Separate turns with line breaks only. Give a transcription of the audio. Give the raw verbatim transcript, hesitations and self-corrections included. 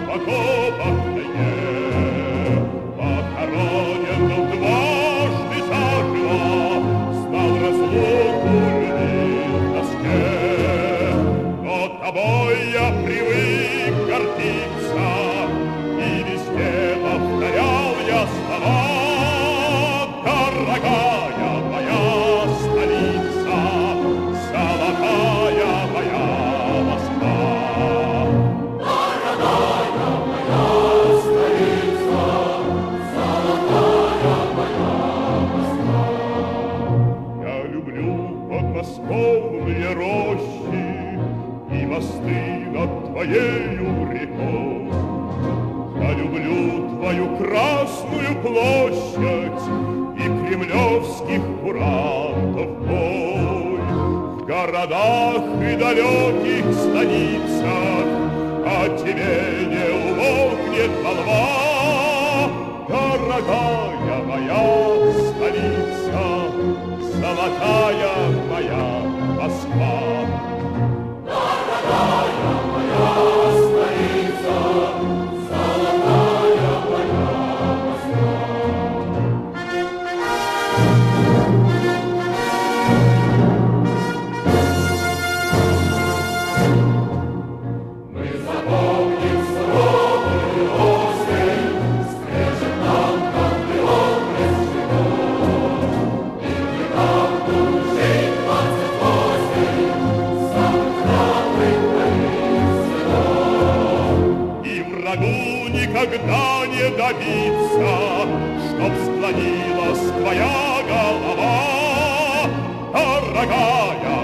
покопанное, похоронен дважды заживо, знал разлуку любви в тоске. Но тобой я привык гордиться, и везде повторял я слова. Дорогая моя столица, золотая моя Москва.
Дорогая моя столица, золотая моя Москва.
Я люблю подмосковные рощи и мосты над твоею рекой. Я люблю твою Красную площадь и кремлевских курантов бой. В городах и далеких станицах о тебе не умолкнет молва. Дорогая моя столица, золотая моя Москва.
Дорогая моя столица, золотая моя Москва. Мы запомним суровый осень, скрежет нам, как леон расцветет, и мы правду жить двадцать восемь самых храбрых твоих сынов.
И врагу никогда не добиться, чтоб склонилась твоя голова. Дорогая